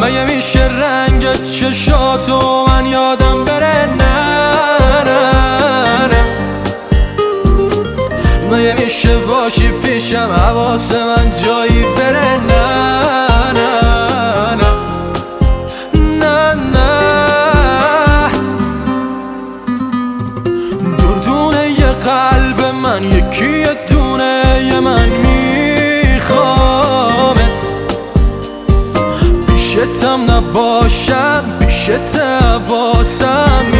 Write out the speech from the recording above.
مگه میشه رنگ چشاتو من یادم بره؟ نه نه نه. مگه میشه باشی پیشم حواس من جایی بره؟ نه نه نه نه نه. دردونه یه قلب من یکی دونه یه من میخوامت، پیشتم نباشم پیشت حواسم